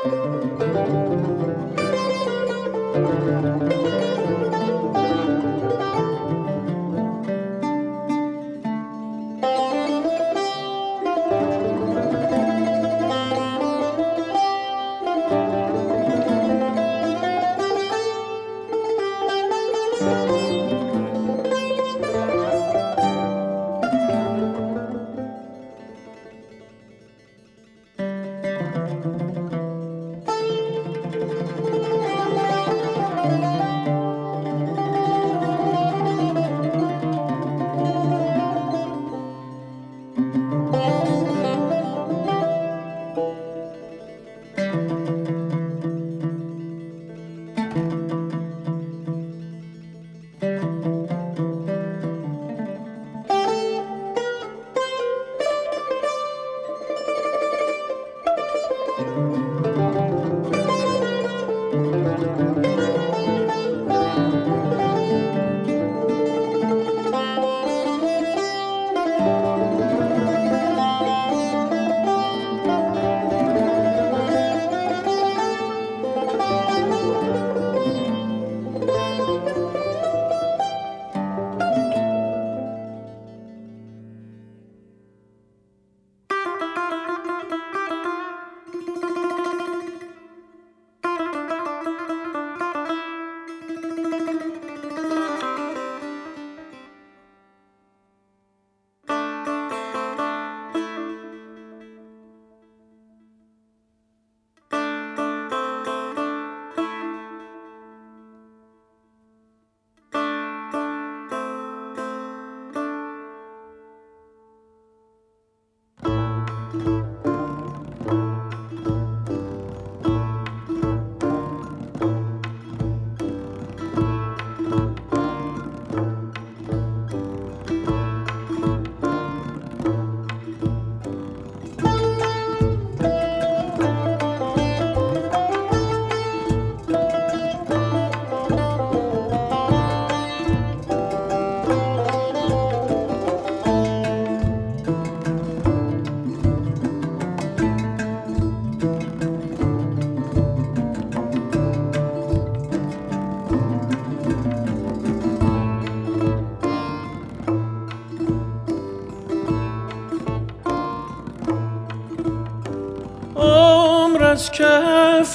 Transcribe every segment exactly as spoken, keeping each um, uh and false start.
از کف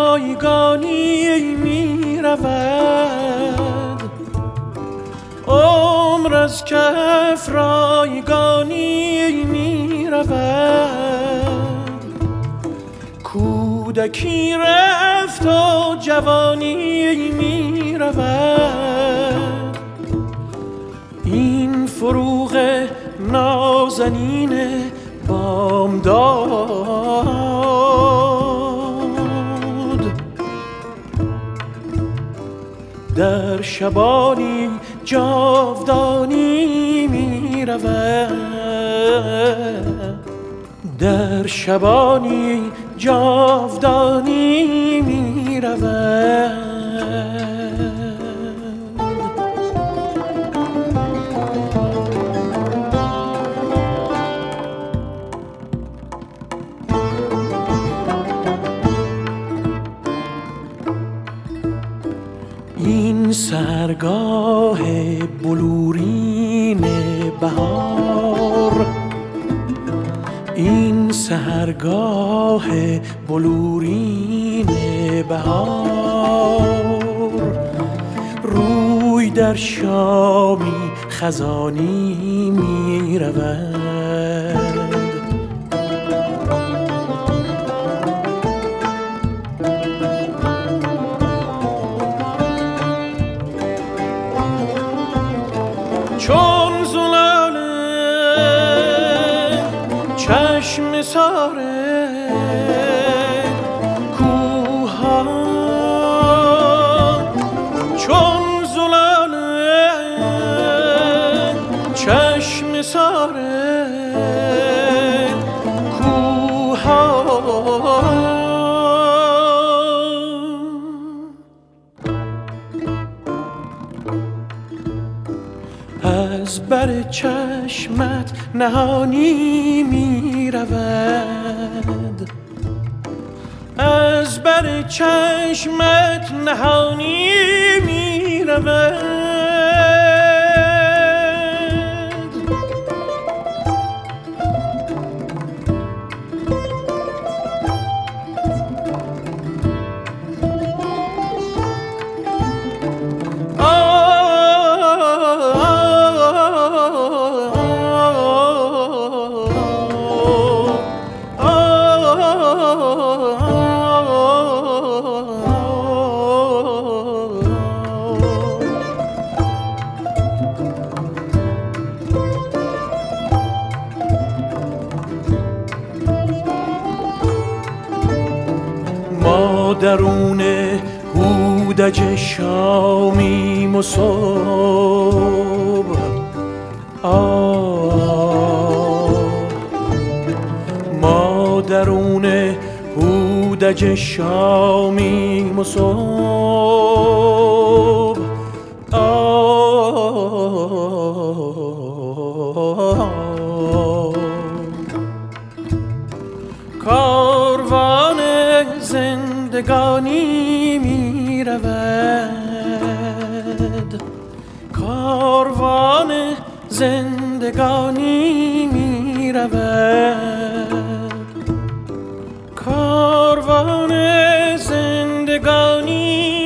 رایگانی می رود، عمر از کف رایگانی می رود، کودکی رفت و جوانی می رود، این فروغ نازنین بامداد در شبانی جاودانی می رود، در شبانی جاودانی می رود. این سرگاه بلورین بهار، این سحرگاه بلورین بهار، روی در شامی خزانی می رود، چون زلاله چشم ساره کوها، چون زلاله چشم ساره کوها، از بر چشمت نهانی می رود، از از بر چشمت نهانی می رود. ما درون هودج شامیم و صبح، ما درون هودج شامیم و صبح. کاروان زندگانی می رود، کاروان زندگانی می رود، کاروان زندگانی